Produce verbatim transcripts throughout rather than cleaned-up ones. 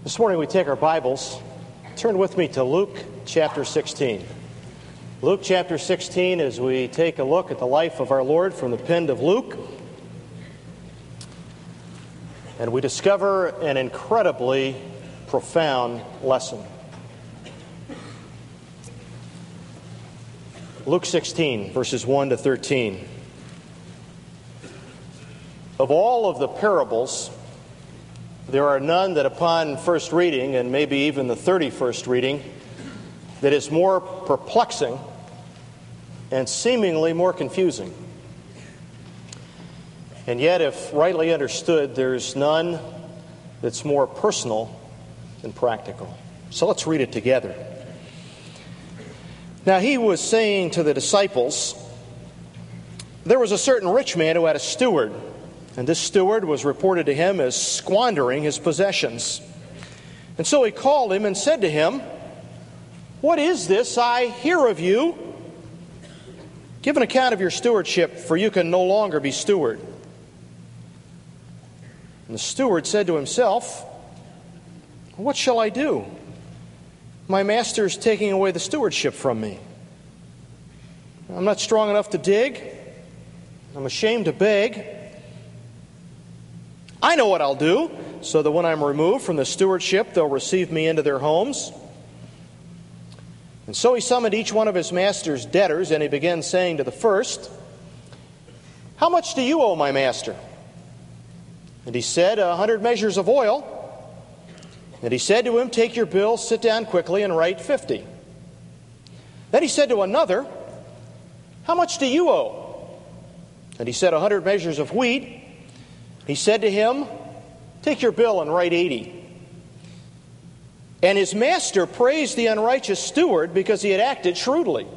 This morning we take our Bibles. Turn with me to Luke chapter sixteen. Luke chapter sixteen as we take a look at the life of our Lord from the pen of Luke. And we discover an incredibly profound lesson. Luke sixteen, verses one to thirteen. Of all of the parables, there are none that upon first reading, and maybe even the thirty-first reading, that is more perplexing and seemingly more confusing. And yet, if rightly understood, there's none that's more personal and practical. So let's read it together. Now he was saying to the disciples, there was a certain rich man who had a steward, and this steward was reported to him as squandering his possessions. And so he called him and said to him, "What is this I hear of you? Give an account of your stewardship, for you can no longer be steward." And the steward said to himself, "What shall I do? My master is taking away the stewardship from me. I'm not strong enough to dig. I'm ashamed to beg. I know what I'll do, so that when I'm removed from the stewardship, they'll receive me into their homes." And so he summoned each one of his master's debtors, and he began saying to the first, "How much do you owe my master?" And he said, "A hundred measures of oil." And he said to him, "Take your bill, sit down quickly, and write fifty." Then he said to another, "How much do you owe?" And he said, "A hundred measures of wheat." He said to him, "Take your bill and write eighty." And his master praised the unrighteous steward because he had acted shrewdly.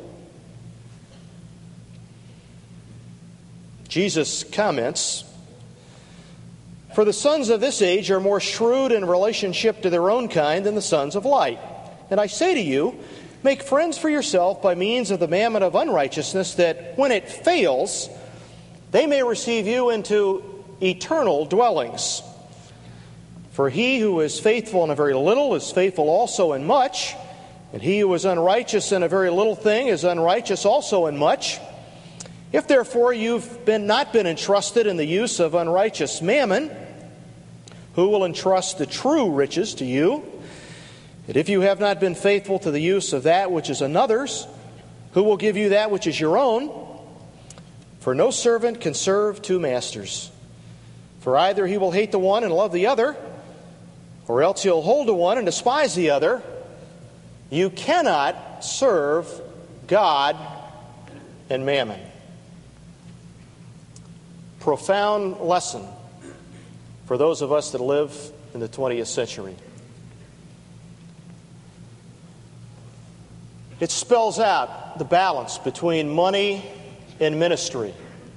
Jesus comments, "For the sons of this age are more shrewd in relationship to their own kind than the sons of light. And I say to you, make friends for yourself by means of the mammon of unrighteousness, that when it fails, they may receive you into eternal dwellings. For he who is faithful in a very little is faithful also in much, and he who is unrighteous in a very little thing is unrighteous also in much. If therefore you've been not been entrusted in the use of unrighteous mammon, who will entrust the true riches to you? And if you have not been faithful to the use of that which is another's, who will give you that which is your own? For no servant can serve two masters. For either he will hate the one and love the other, or else he'll hold to one and despise the other. You cannot serve God and mammon." Profound lesson for those of us that live in the twentieth century. It spells out the balance between money and ministry.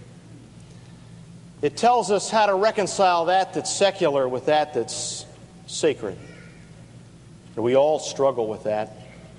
It tells us how to reconcile that that's secular with that that's sacred. And we all struggle with that.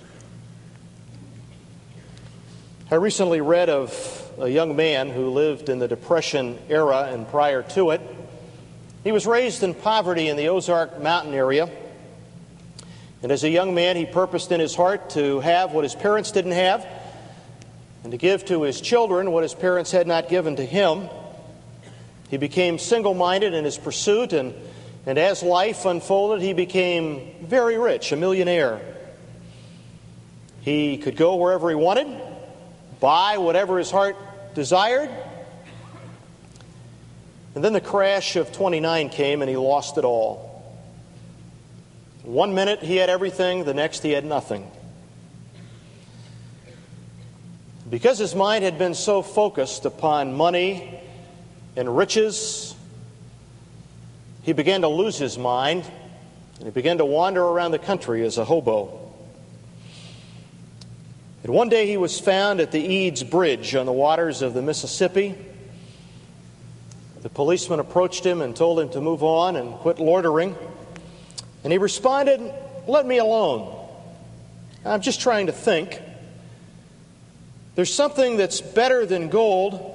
I recently read of a young man who lived in the Depression era and prior to it. He was raised in poverty in the Ozark Mountain area. And as a young man, he purposed in his heart to have what his parents didn't have, and to give to his children what his parents had not given to him. He became single-minded in his pursuit, and, and as life unfolded, he became very rich, a millionaire. He could go wherever he wanted, buy whatever his heart desired. And then the crash of twenty-nine came, and he lost it all. One minute he had everything, the next he had nothing. Because his mind had been so focused upon money and riches, he began to lose his mind, and he began to wander around the country as a hobo. And one day he was found at the Eads Bridge on the waters of the Mississippi. The policeman approached him and told him to move on and quit loitering. And he responded, "Let me alone. I'm just trying to think. There's something that's better than gold,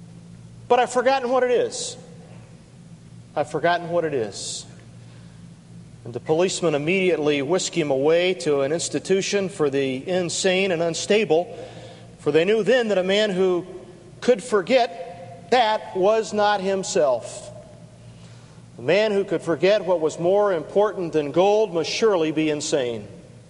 but I've forgotten what it is. I've forgotten what it is." And the policemen immediately whisked him away to an institution for the insane and unstable, for they knew then that a man who could forget that was not himself. A man who could forget what was more important than gold must surely be insane.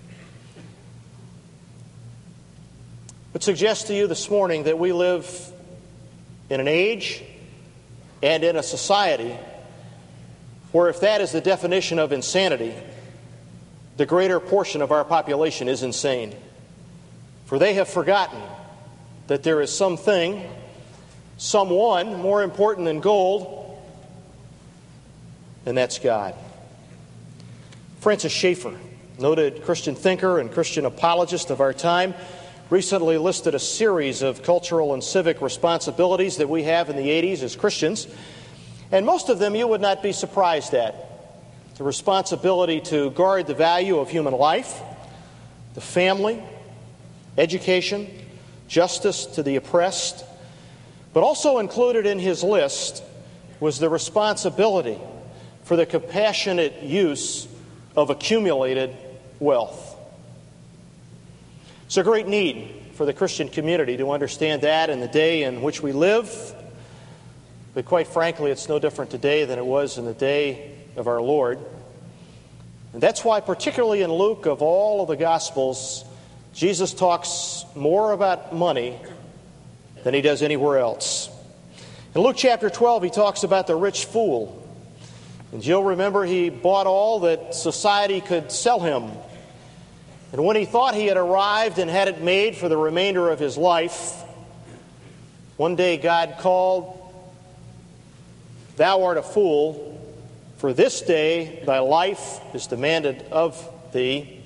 But suggest to you this morning that we live in an age and in a society where, if that is the definition of insanity, the greater portion of our population is insane. For they have forgotten that there is something, someone more important than gold, and that's God. Francis Schaeffer, noted Christian thinker and Christian apologist of our time, recently listed a series of cultural and civic responsibilities that we have in the eighties as Christians, and most of them you would not be surprised at. The responsibility to guard the value of human life, the family, education, justice to the oppressed, but also included in his list was the responsibility for the compassionate use of accumulated wealth. It's a great need for the Christian community to understand that in the day in which we live. But quite frankly, it's no different today than it was in the day of our Lord. And that's why, particularly in Luke, of all of the Gospels, Jesus talks more about money than he does anywhere else. In Luke chapter twelve, he talks about the rich fool. And you'll remember he bought all that society could sell him. And when he thought he had arrived and had it made for the remainder of his life, one day God called, "Thou art a fool, for this day thy life is demanded of thee."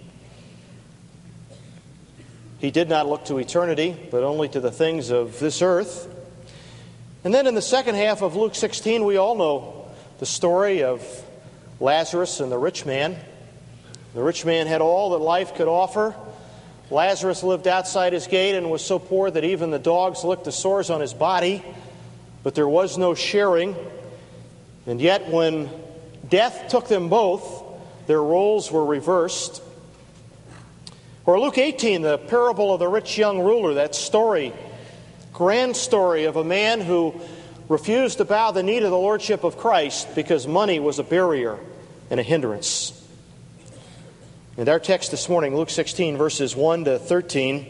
He did not look to eternity, but only to the things of this earth. And then in the second half of Luke sixteen, we all know the story of Lazarus and the rich man. The rich man had all that life could offer. Lazarus lived outside his gate and was so poor that even the dogs licked the sores on his body, but there was no sharing. And yet when death took them both, their roles were reversed. Or Luke eighteen, the parable of the rich young ruler, that story, grand story of a man who refused to bow the knee to the lordship of Christ because money was a barrier and a hindrance. And our text this morning, Luke sixteen, verses one to thirteen,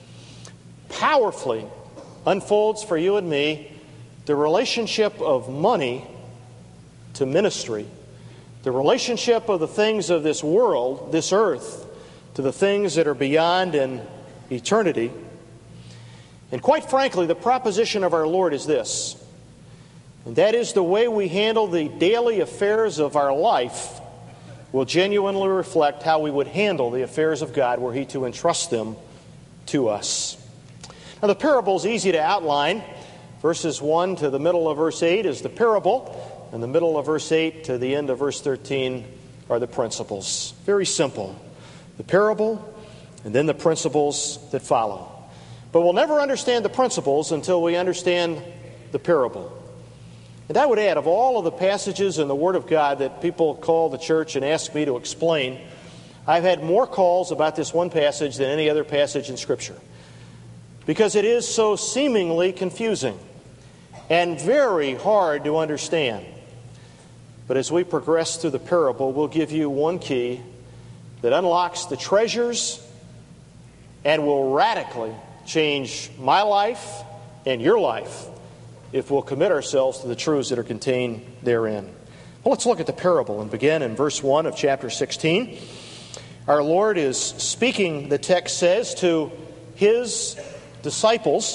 powerfully unfolds for you and me the relationship of money to ministry, the relationship of the things of this world, this earth, to the things that are beyond in eternity. And quite frankly, the proposition of our Lord is this, and that is the way we handle the daily affairs of our life will genuinely reflect how we would handle the affairs of God were He to entrust them to us. Now, the parable is easy to outline. Verses one to the middle of verse eight is the parable, and the middle of verse eight to the end of verse thirteen are the principles. Very simple. The parable, and then the principles that follow. But we'll never understand the principles until we understand the parable. And I would add, of all of the passages in the Word of God that people call the church and ask me to explain, I've had more calls about this one passage than any other passage in Scripture, because it is so seemingly confusing and very hard to understand. But as we progress through the parable, we'll give you one key that unlocks the treasures and will radically change my life and your life if we'll commit ourselves to the truths that are contained therein. Well, let's look at the parable and begin in verse one of chapter sixteen. Our Lord is speaking, the text says, to His disciples.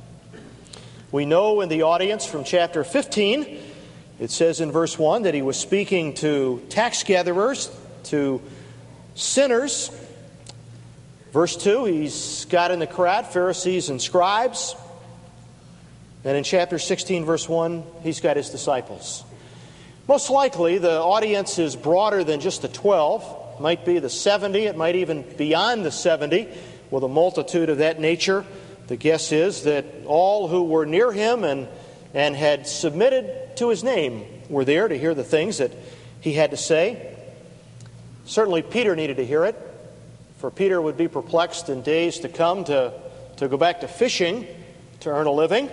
We know in the audience from chapter fifteen, it says in verse one that He was speaking to tax gatherers, to sinners. Verse two, He's got in the crowd Pharisees and scribes. And in chapter sixteen, verse one, He's got His disciples. Most likely, the audience is broader than just the twelve. It might be the seventy. It might even be beyond the seventy, with a multitude of that nature. The guess is that all who were near Him and, and had submitted to His name were there to hear the things that He had to say. Certainly Peter needed to hear it, for Peter would be perplexed in days to come to, to go back to fishing to earn a living.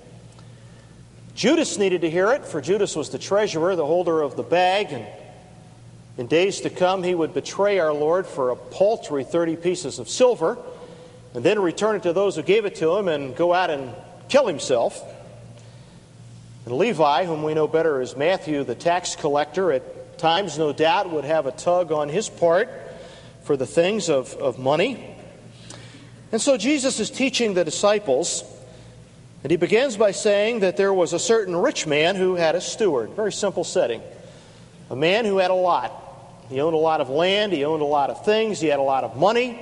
Judas needed to hear it, for Judas was the treasurer, the holder of the bag, and in days to come he would betray our Lord for a paltry thirty pieces of silver, and then return it to those who gave it to him and go out and kill himself. And Levi, whom we know better as Matthew, the tax collector, at times no doubt would have a tug on his part for the things of, of money. And so Jesus is teaching the disciples, and he begins by saying that there was a certain rich man who had a steward. Very simple setting. A man who had a lot. He owned a lot of land, he owned a lot of things, he had a lot of money.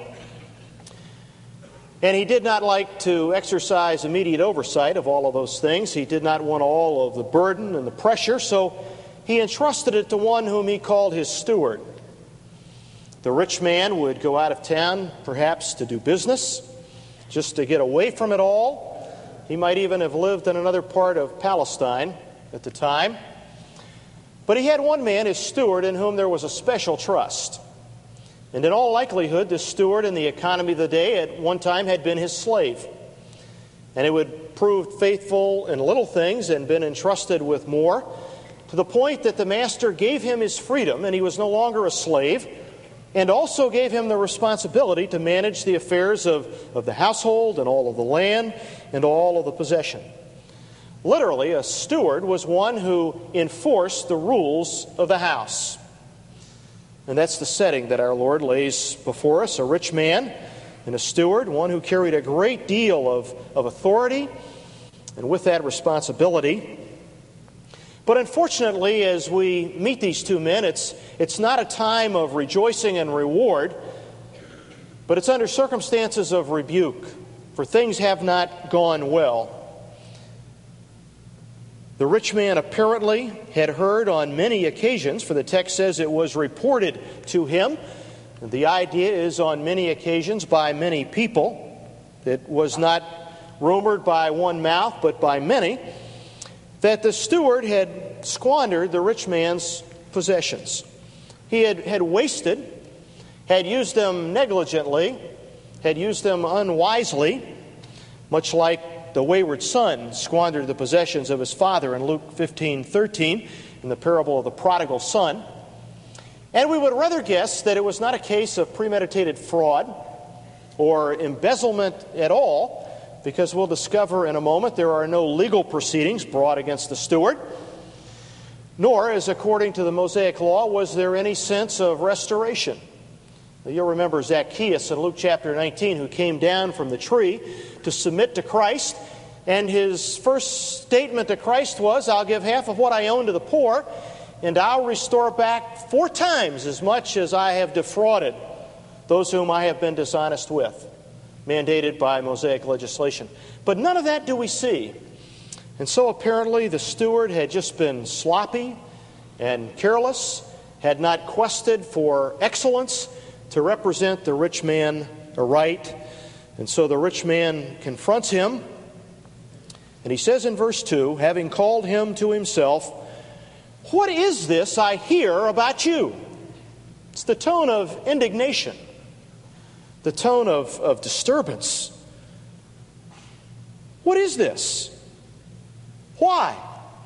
And he did not like to exercise immediate oversight of all of those things. He did not want all of the burden and the pressure, so he entrusted it to one whom he called his steward. The rich man would go out of town, perhaps to do business, just to get away from it all. He might even have lived in another part of Palestine at the time. But he had one man, his steward, in whom there was a special trust. And in all likelihood, this steward in the economy of the day at one time had been his slave. And he would prove faithful in little things and been entrusted with more, to the point that the master gave him his freedom and he was no longer a slave, and also gave him the responsibility to manage the affairs of, of the household and all of the land and all of the possession. Literally, a steward was one who enforced the rules of the house. And that's the setting that our Lord lays before us, a rich man and a steward, one who carried a great deal of, of authority and with that responsibility. But unfortunately, as we meet these two men, it's, it's not a time of rejoicing and reward, but it's under circumstances of rebuke, for things have not gone well. The rich man apparently had heard on many occasions, for the text says it was reported to him. And the idea is on many occasions by many people. It was not rumored by one mouth, but by many, that the steward had squandered the rich man's possessions. He had, had wasted, had used them negligently, had used them unwisely, much like the wayward son squandered the possessions of his father in Luke fifteen thirteen, in the parable of the prodigal son. And we would rather guess that it was not a case of premeditated fraud or embezzlement at all, because we'll discover in a moment there are no legal proceedings brought against the steward, nor, as according to the Mosaic law, was there any sense of restoration. You'll remember Zacchaeus in Luke chapter nineteen, who came down from the tree to submit to Christ, and his first statement to Christ was, "I'll give half of what I own to the poor, and I'll restore back four times as much as I have defrauded those whom I have been dishonest with," mandated by Mosaic legislation. But none of that do we see. And so apparently the steward had just been sloppy and careless, had not quested for excellence to represent the rich man aright. And so the rich man confronts him, and he says in verse two, having called him to himself, "What is this I hear about you?" It's the tone of indignation, the tone of, of disturbance. What is this? Why?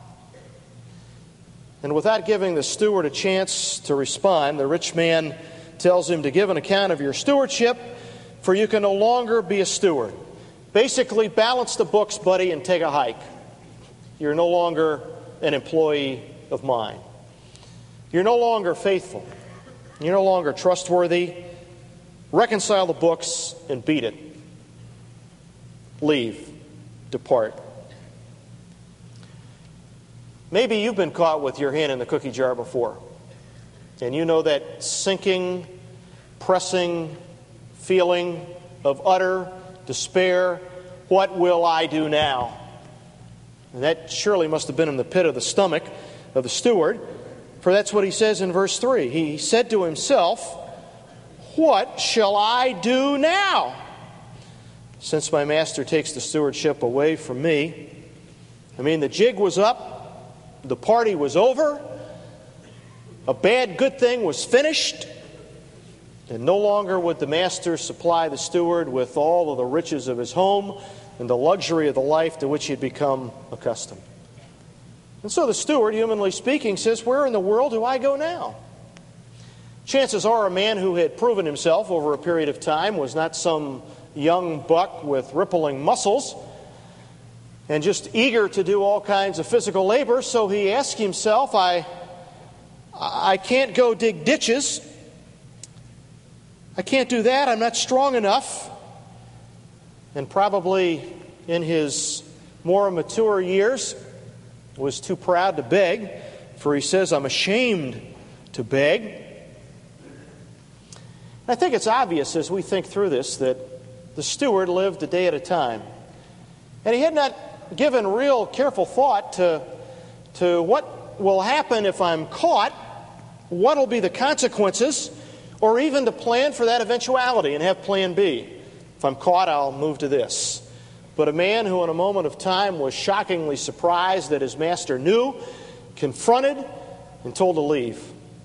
And without giving the steward a chance to respond, the rich man tells him to give an account of your stewardship, for you can no longer be a steward. Basically, balance the books, buddy, and take a hike. You're no longer an employee of mine. You're no longer faithful. You're no longer trustworthy. Reconcile the books and beat it. Leave. Depart. Maybe you've been caught with your hand in the cookie jar before, and you know that sinking, pressing feeling of utter despair. What will I do now? And that surely must have been in the pit of the stomach of the steward, for that's what he says in verse three. He said to himself, "What shall I do now, since my master takes the stewardship away from me?" I mean, the jig was up. The party was over. A bad good thing was finished. And no longer would the master supply the steward with all of the riches of his home and the luxury of the life to which he had become accustomed. And so the steward, humanly speaking, says, where in the world do I go now? Chances are a man who had proven himself over a period of time was not some young buck with rippling muscles and just eager to do all kinds of physical labor. So he asked himself, I, I can't go dig ditches. I can't do that. I'm not strong enough. And probably in his more mature years was too proud to beg, for he says, I'm ashamed to beg. I think it's obvious as we think through this that the steward lived a day at a time. And he had not given real careful thought to, to what will happen if I'm caught, what will be the consequences, or even to plan for that eventuality and have plan B. If I'm caught, I'll move to this. But a man who in a moment of time was shockingly surprised that his master knew, confronted, and told to leave.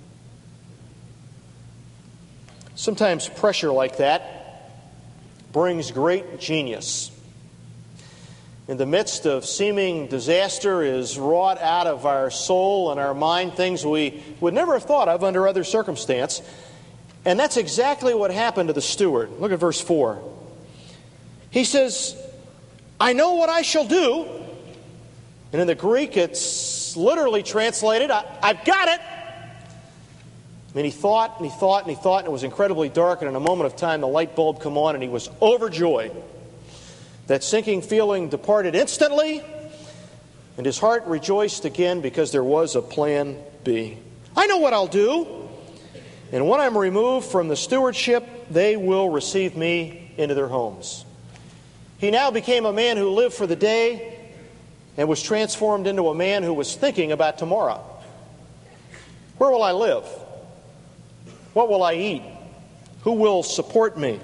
Sometimes pressure like that brings great genius. In the midst of seeming disaster is wrought out of our soul and our mind things we would never have thought of under other circumstance. And that's exactly what happened to the steward. Look at verse four. He says, I know what I shall do. And in the Greek, it's literally translated, I, I've got it. I mean, he thought and he thought and he thought, and it was incredibly dark. And in a moment of time, the light bulb came on, and he was overjoyed. That sinking feeling departed instantly, and his heart rejoiced again because there was a plan B. I know what I'll do. And when I'm removed from the stewardship, they will receive me into their homes. He now became a man who lived for the day and was transformed into a man who was thinking about tomorrow. Where will I live? What will I eat? Who will support me?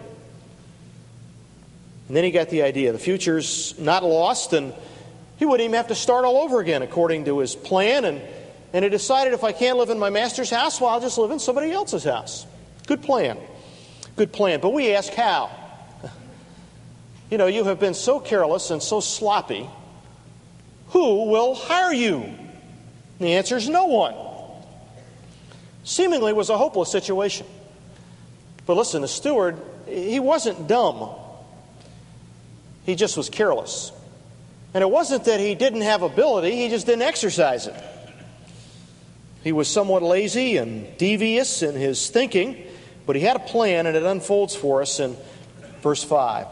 And then he got the idea. The future's not lost, and he wouldn't even have to start all over again according to his plan. And, and he decided, if I can't live in my master's house, well, I'll just live in somebody else's house. Good plan. Good plan. But we ask how? You know, you have been so careless and so sloppy. Who will hire you? And the answer is no one. Seemingly was a hopeless situation. But listen, the steward, he wasn't dumb. He just was careless. And it wasn't that he didn't have ability, he just didn't exercise it. He was somewhat lazy and devious in his thinking, but he had a plan, and it unfolds for us in verse five.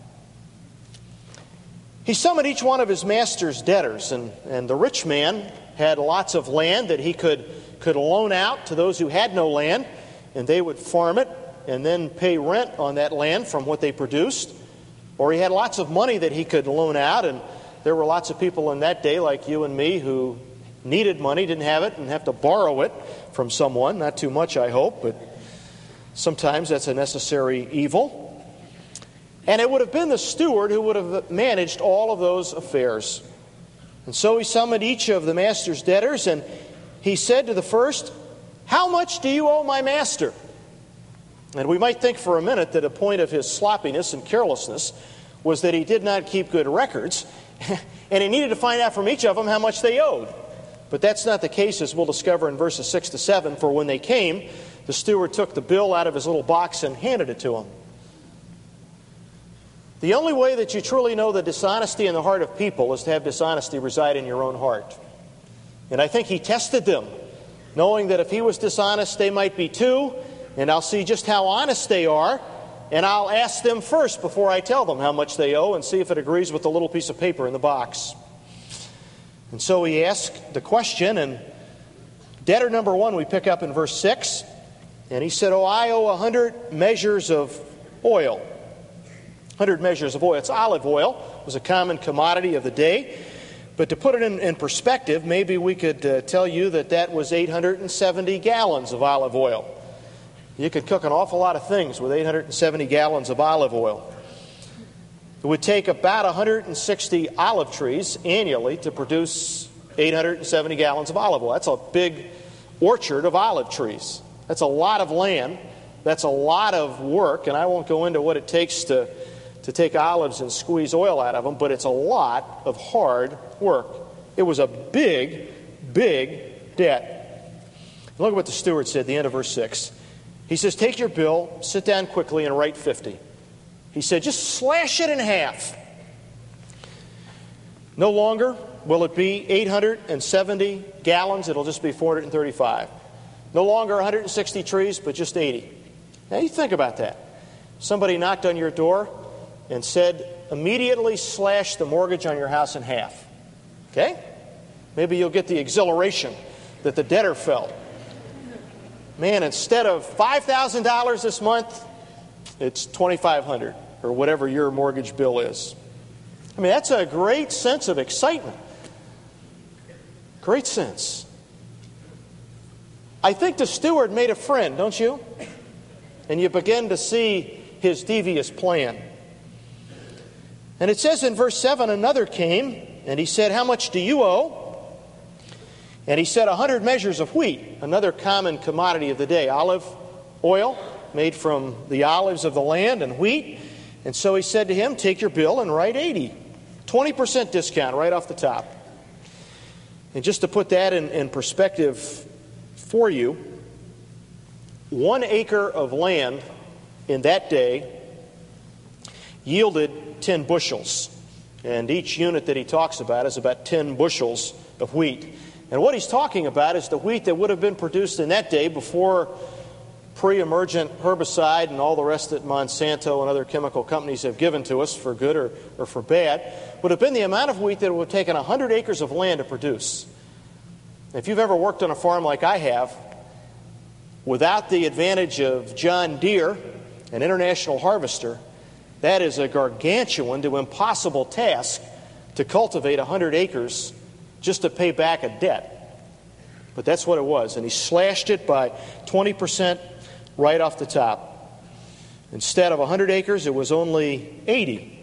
He summoned each one of his master's debtors, and, and the rich man had lots of land that he could, could loan out to those who had no land, and they would farm it and then pay rent on that land from what they produced. Or he had lots of money that he could loan out, and there were lots of people in that day like you and me who needed money, didn't have it, and have to borrow it from someone. Not too much, I hope, but sometimes that's a necessary evil. And it would have been the steward who would have managed all of those affairs. And so he summoned each of the master's debtors, and he said to the first, how much do you owe my master? And we might think for a minute that a point of his sloppiness and carelessness was that he did not keep good records, and he needed to find out from each of them how much they owed. But that's not the case, as we'll discover in verses six to seven, for when they came, the steward took the bill out of his little box and handed it to them. The only way that you truly know the dishonesty in the heart of people is to have dishonesty reside in your own heart. And I think he tested them, knowing that if he was dishonest, they might be too. And I'll see just how honest they are, and I'll ask them first before I tell them how much they owe and see if it agrees with the little piece of paper in the box. And so he asked the question, and debtor number one we pick up in verse six. And he said, oh, I owe a hundred measures of oil. Hundred measures of oil. It's olive oil. It was a common commodity of the day. But to put it in, in perspective, maybe we could uh, tell you that that was eight hundred seventy gallons of olive oil. You could cook an awful lot of things with eight hundred seventy gallons of olive oil. It would take about one hundred sixty olive trees annually to produce eight hundred seventy gallons of olive oil. That's a big orchard of olive trees. That's a lot of land That's a lot of work, and I won't go into what it takes to, to take olives and squeeze oil out of them, but it's a lot of hard work. It was a big, big debt. Look at what the steward said at the end of verse six. He says, take your bill, sit down quickly, and write fifty. He said, just slash it in half. No longer will it be eight hundred seventy gallons. It'll just be four hundred thirty-five. No longer one hundred sixty trees, but just eighty. Now you think about that. Somebody knocked on your door and said, immediately slash the mortgage on your house in half. Okay? Maybe you'll get the exhilaration that the debtor felt. Man, instead of five thousand dollars this month, it's twenty-five hundred dollars or whatever your mortgage bill is. I mean, that's a great sense of excitement. Great sense. I think the steward made a friend, don't you? And you begin to see his devious plan. And it says in verse seven, another came, and he said, how much do you owe? And he said, a hundred measures of wheat, another common commodity of the day. Olive oil made from the olives of the land and wheat. And so he said to him, take your bill and write eighty. twenty percent discount right off the top. And just to put that in, in perspective for you, one acre of land in that day yielded ten bushels. And each unit that he talks about is about ten bushels of wheat. And what he's talking about is the wheat that would have been produced in that day before pre-emergent herbicide and all the rest that Monsanto and other chemical companies have given to us for good or, or for bad, would have been the amount of wheat that would have taken one hundred acres of land to produce. If you've ever worked on a farm like I have, without the advantage of John Deere, an international harvester, that is a gargantuan to impossible task to cultivate one hundred acres just to pay back a debt. But that's what it was. And he slashed it by twenty percent right off the top. Instead of one hundred acres, it was only eighty.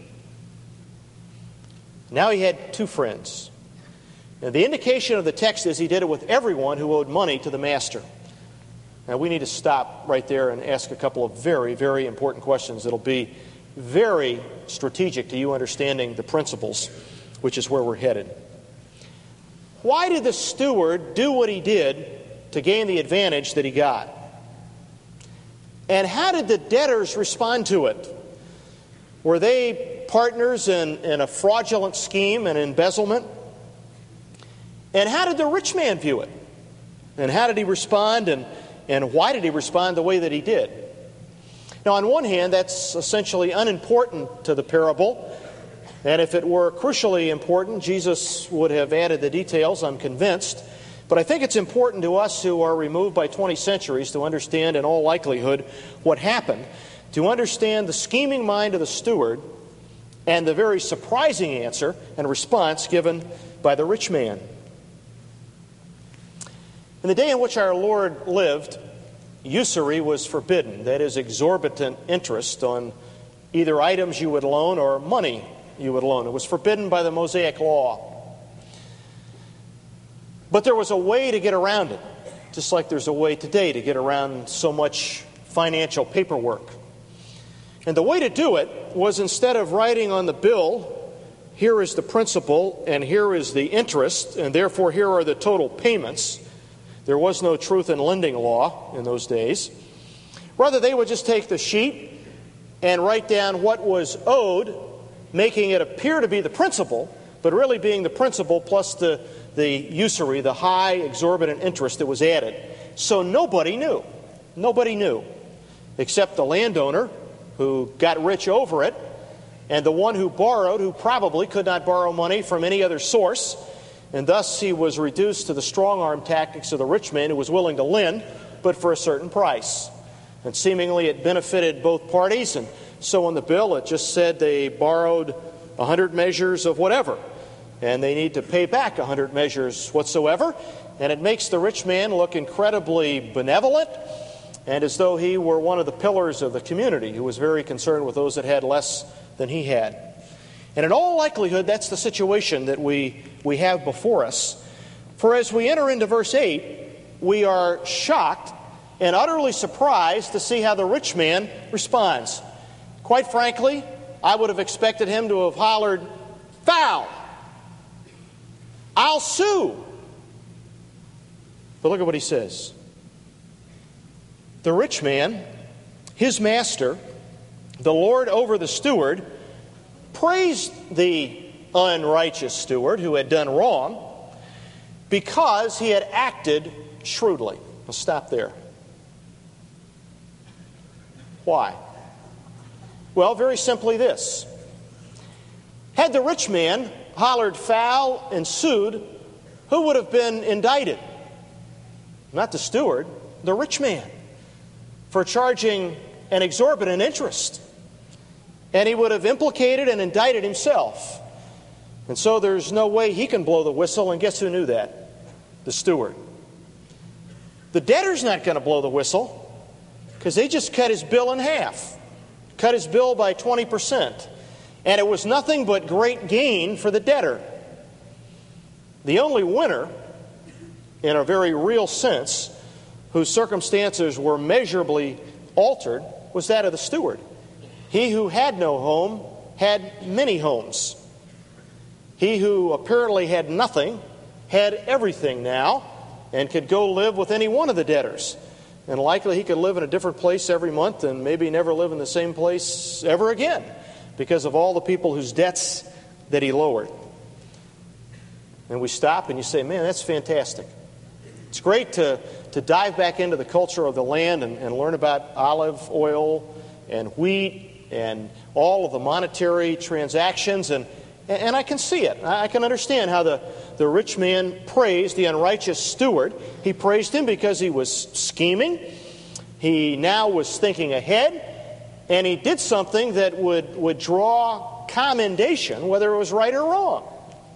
Now he had two friends. And the indication of the text is he did it with everyone who owed money to the master. Now we need to stop right there and ask a couple of very, very important questions that'll be very strategic to you understanding the principles, which is where we're headed. Why did the steward do what he did to gain the advantage that he got? And how did the debtors respond to it? Were they partners in, in a fraudulent scheme and embezzlement? And how did the rich man view it? And how did he respond, and, and why did he respond the way that he did? Now, on one hand, that's essentially unimportant to the parable. And if it were crucially important, Jesus would have added the details, I'm convinced. But I think it's important to us who are removed by twenty centuries to understand in all likelihood what happened, to understand the scheming mind of the steward and the very surprising answer and response given by the rich man. In the day in which our Lord lived, usury was forbidden. That is, exorbitant interest on either items you would loan or money you would loan. It was forbidden by the Mosaic Law. But there was a way to get around it, just like there's a way today to get around so much financial paperwork. And the way to do it was, instead of writing on the bill, here is the principal and here is the interest, and therefore here are the total payments. There was no truth in lending law in those days. Rather, they would just take the sheet and write down what was owed, making it appear to be the principal, but really being the principal plus the, the usury, the high exorbitant interest that was added. So nobody knew. Nobody knew, except the landowner who got rich over it, and the one who borrowed, who probably could not borrow money from any other source. And thus he was reduced to the strong-arm tactics of the rich man who was willing to lend, but for a certain price. And seemingly it benefited both parties. And so on the bill it just said they borrowed one hundred measures of whatever, and they need to pay back one hundred measures whatsoever. And it makes the rich man look incredibly benevolent, and as though he were one of the pillars of the community who was very concerned with those that had less than he had. And in all likelihood, that's the situation that we, we have before us. For as we enter into verse eight, we are shocked and utterly surprised to see how the rich man responds. Quite frankly, I would have expected him to have hollered, "Foul! I'll sue!" But look at what he says. The rich man, his master, the Lord over the steward, praised the unrighteous steward who had done wrong because he had acted shrewdly. I'll stop there. Why? Well, very simply this. Had the rich man hollered foul and sued, who would have been indicted? Not the steward, the rich man, for charging an exorbitant interest. And he would have implicated and indicted himself. And so there's no way he can blow the whistle, and guess who knew that? The steward. The debtor's not going to blow the whistle because they just cut his bill in half, cut his bill by twenty percent. And it was nothing but great gain for the debtor. The only winner, in a very real sense, whose circumstances were measurably altered, was that of the steward. He who had no home had many homes. He who apparently had nothing had everything now and could go live with any one of the debtors. And likely he could live in a different place every month and maybe never live in the same place ever again because of all the people whose debts that he lowered. And we stop and you say, man, that's fantastic. It's great to, to dive back into the culture of the land and, and learn about olive oil and wheat and all of the monetary transactions. And, and I can see it. I can understand how the, the rich man praised the unrighteous steward. He praised him because he was scheming. He now was thinking ahead. And he did something that would, would draw commendation, whether it was right or wrong.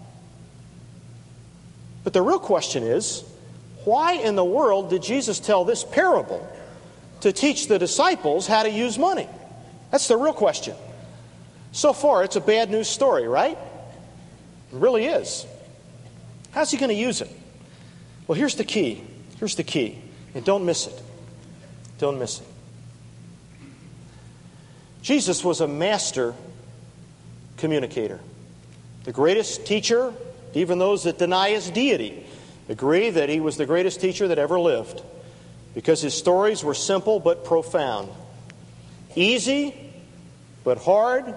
But the real question is, why in the world did Jesus tell this parable to teach the disciples how to use money? That's the real question. So far, it's a bad news story, right? It really is. How's he going to use it? Well, here's the key. Here's the key. And don't miss it. Don't miss it. Jesus was a master communicator. The greatest teacher, even those that deny his deity, agree that he was the greatest teacher that ever lived because his stories were simple but profound. Easy but hard.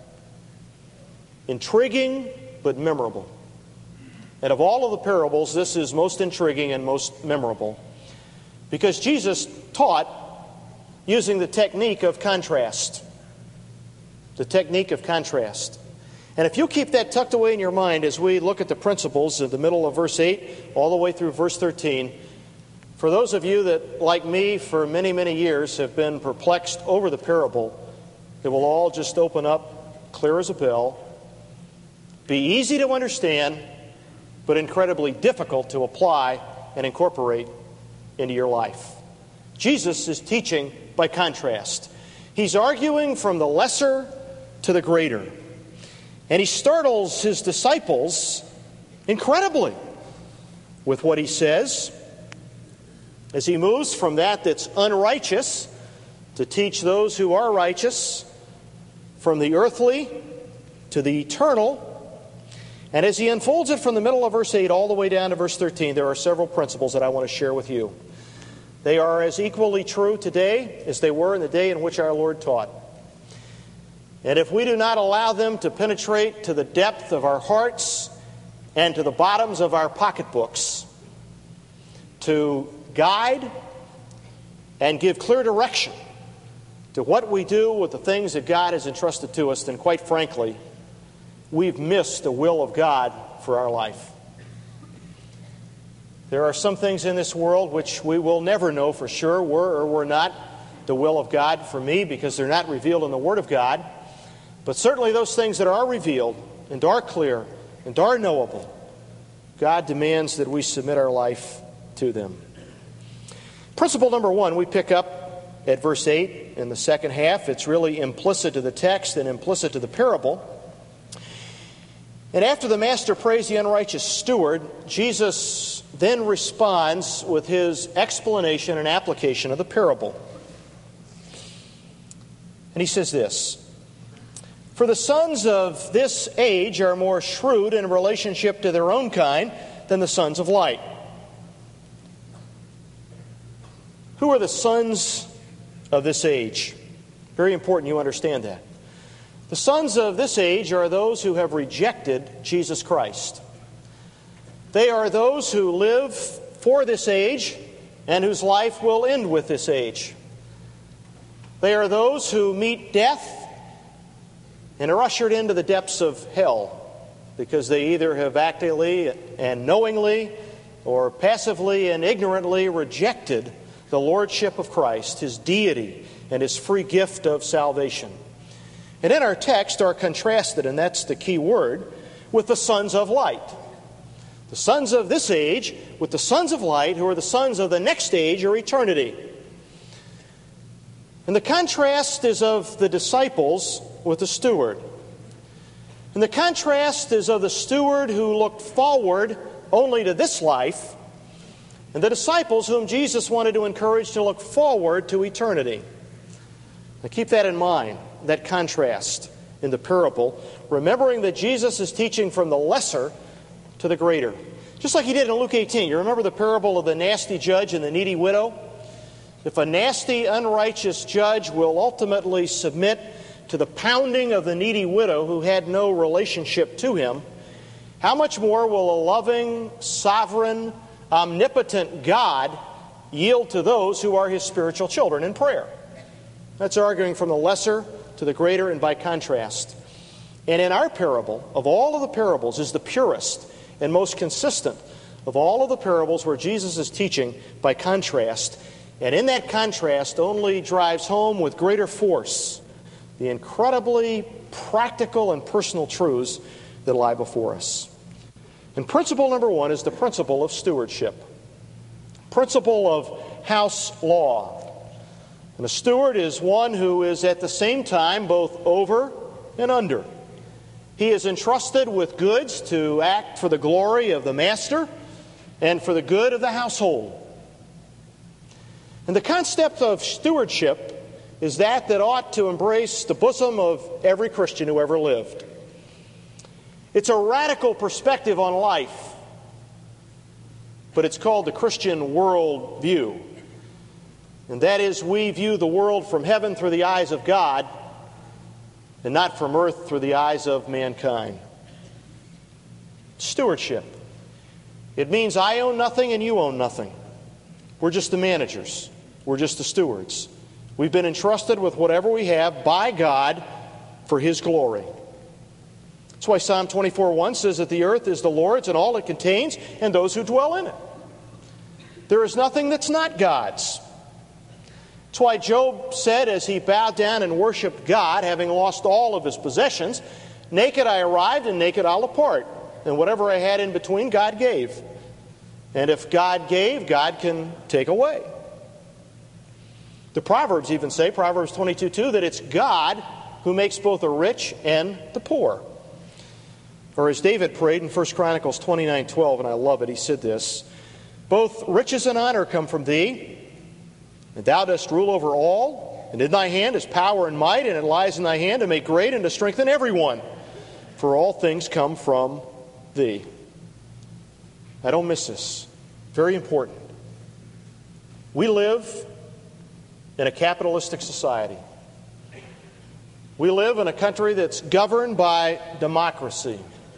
Intriguing but memorable. And of all of the parables, this is most intriguing and most memorable because Jesus taught using the technique of contrast. The technique of contrast. And if you keep that tucked away in your mind as we look at the principles of the middle of verse eight all the way through verse thirteen, for those of you that, like me, for many, many years have been perplexed over the parable, it will all just open up clear as a bell, be easy to understand, but incredibly difficult to apply and incorporate into your life. Jesus is teaching by contrast. He's arguing from the lesser to the greater. And he startles his disciples incredibly with what he says as he moves from that that's unrighteous to teach those who are righteous, from the earthly to the eternal. And as he unfolds it from the middle of verse eight all the way down to verse thirteen, there are several principles that I want to share with you. They are as equally true today as they were in the day in which our Lord taught. And if we do not allow them to penetrate to the depth of our hearts and to the bottoms of our pocketbooks, to guide and give clear direction to what we do with the things that God has entrusted to us, then quite frankly, we've missed the will of God for our life. There are some things in this world which we will never know for sure were or were not the will of God for me because they're not revealed in the Word of God. But certainly those things that are revealed and are clear and are knowable, God demands that we submit our life to them. Principle number one, we pick up at verse eight in the second half. It's really implicit to the text and implicit to the parable. And after the master praised the unrighteous steward, Jesus then responds with his explanation and application of the parable. And he says this: "For the sons of this age are more shrewd in relationship to their own kind than the sons of light." Who are the sons of this age? Very important you understand that. The sons of this age are those who have rejected Jesus Christ. They are those who live for this age and whose life will end with this age. They are those who meet death and are ushered into the depths of hell because they either have actively and knowingly or passively and ignorantly rejected the lordship of Christ, His deity, and His free gift of salvation. And in our text are contrasted, and that's the key word, with the sons of light. The sons of this age with the sons of light, who are the sons of the next age or eternity. And the contrast is of the disciples with the steward. And the contrast is of the steward who looked forward only to this life, and the disciples whom Jesus wanted to encourage to look forward to eternity. Now keep that in mind, that contrast in the parable, remembering that Jesus is teaching from the lesser to the greater. Just like He did in Luke eighteen. You remember the parable of the nasty judge and the needy widow? If a nasty, unrighteous judge will ultimately submit to the pounding of the needy widow who had no relationship to him, how much more will a loving, sovereign, omnipotent God yield to those who are His spiritual children in prayer? That's arguing from the lesser to the greater, and by contrast. And in our parable, of all of the parables, is the purest and most consistent of all of the parables where Jesus is teaching by contrast. And in that contrast only drives home with greater force the incredibly practical and personal truths that lie before us. And principle number one is the principle of stewardship. Principle of house law. And a steward is one who is at the same time both over and under. He is entrusted with goods to act for the glory of the master and for the good of the household. And the concept of stewardship is that that ought to embrace the bosom of every Christian who ever lived. It's a radical perspective on life, but it's called the Christian world view. And that is, we view the world from heaven through the eyes of God and not from earth through the eyes of mankind. Stewardship. It means I own nothing and you own nothing. We're just the managers. We're just the stewards. We've been entrusted with whatever we have by God for His glory. That's why Psalm twenty-four one says that the earth is the Lord's and all it contains, and those who dwell in it. There is nothing that's not God's. That's why Job said as he bowed down and worshiped God, having lost all of his possessions, "Naked I arrived and naked I'll depart. And whatever I had in between, God gave. And if God gave, God can take away." The Proverbs even say, Proverbs twenty-two two, that it's God who makes both the rich and the poor. Or as David prayed in First Chronicles twenty-nine twelve, and I love it, he said this: "Both riches and honor come from Thee, and Thou dost rule over all, and in Thy hand is power and might, and it lies in Thy hand to make great and to strengthen everyone. For all things come from Thee." Now don't miss this. Very important. We live in a capitalistic society. We live in a country that's governed by democracy.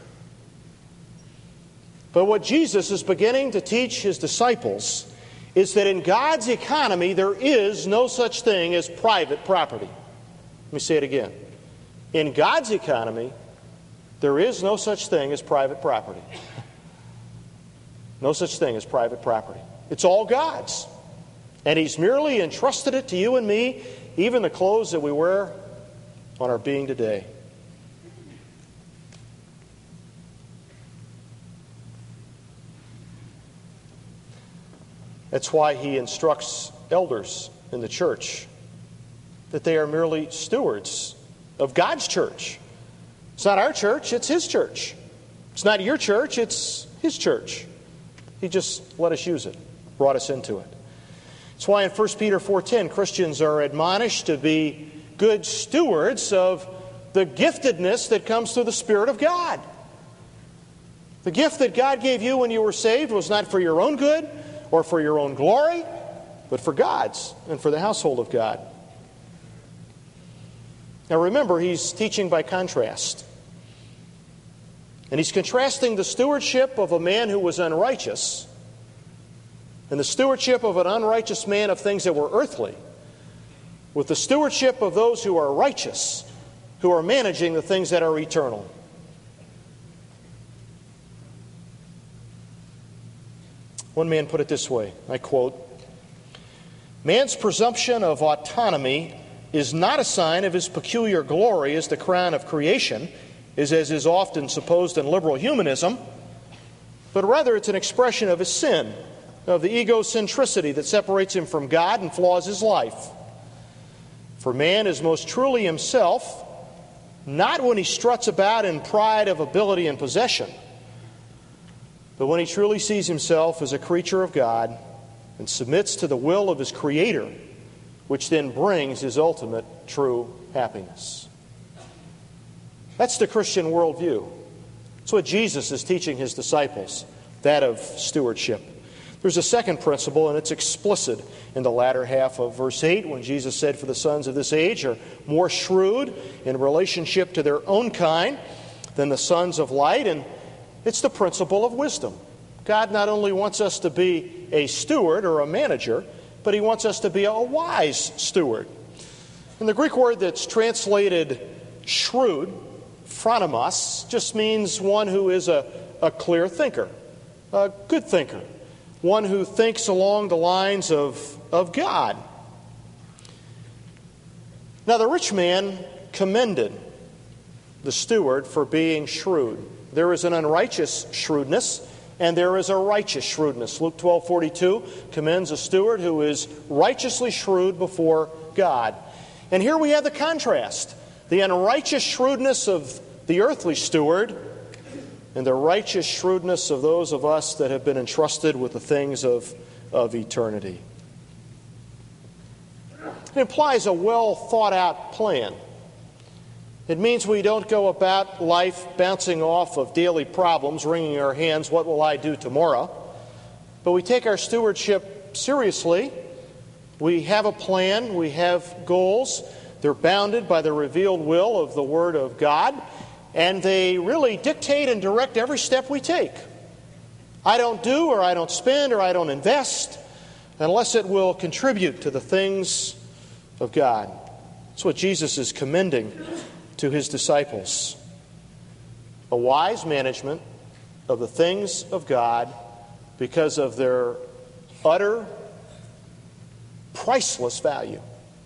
But what Jesus is beginning to teach His disciples is that in God's economy there is no such thing as private property. Let me say it again. In God's economy, there is no such thing as private property. No such thing as private property. It's all God's. And He's merely entrusted it to you and me, even the clothes that we wear on our being today. That's why He instructs elders in the church that they are merely stewards of God's church. It's not our church, it's His church. It's not your church, it's His church. He just let us use it, brought us into it. That's why in First Peter four ten, Christians are admonished to be good stewards of the giftedness that comes through the Spirit of God. The gift that God gave you when you were saved was not for your own good or for your own glory, but for God's and for the household of God. Now remember, he's teaching by contrast. And he's contrasting the stewardship of a man who was unrighteous and the stewardship of an unrighteous man of things that were earthly with the stewardship of those who are righteous, who are managing the things that are eternal. One man put it this way, I quote, "Man's presumption of autonomy is not a sign of his peculiar glory as the crown of creation, is as is often supposed in liberal humanism, but rather it's an expression of his sin, of the egocentricity that separates him from God and flaws his life. For man is most truly himself, not when he struts about in pride of ability and possession, but when he truly sees himself as a creature of God and submits to the will of his Creator, which then brings his ultimate true happiness." That's the Christian worldview. That's what Jesus is teaching his disciples, that of stewardship. There's a second principle, and it's explicit in the latter half of verse eight, when Jesus said, "For the sons of this age are more shrewd in relationship to their own kind than the sons of light." And it's the principle of wisdom. God not only wants us to be a steward or a manager, but He wants us to be a wise steward. And the Greek word that's translated shrewd, phronimos, just means one who is a, a clear thinker, a good thinker, one who thinks along the lines of, of God. Now the rich man commended the steward for being shrewd. There is an unrighteous shrewdness, and there is a righteous shrewdness. Luke twelve forty-two commends a steward who is righteously shrewd before God. And here we have the contrast. The unrighteous shrewdness of the earthly steward and the righteous shrewdness of those of us that have been entrusted with the things of, of eternity. It implies a well thought out plan. It means we don't go about life bouncing off of daily problems, wringing our hands, what will I do tomorrow? But we take our stewardship seriously. We have a plan. We have goals. They're bounded by the revealed will of the Word of God. And they really dictate and direct every step we take. I don't do or I don't spend or I don't invest unless it will contribute to the things of God. That's what Jesus is commending to His disciples. A wise management of the things of God because of their utter, priceless value.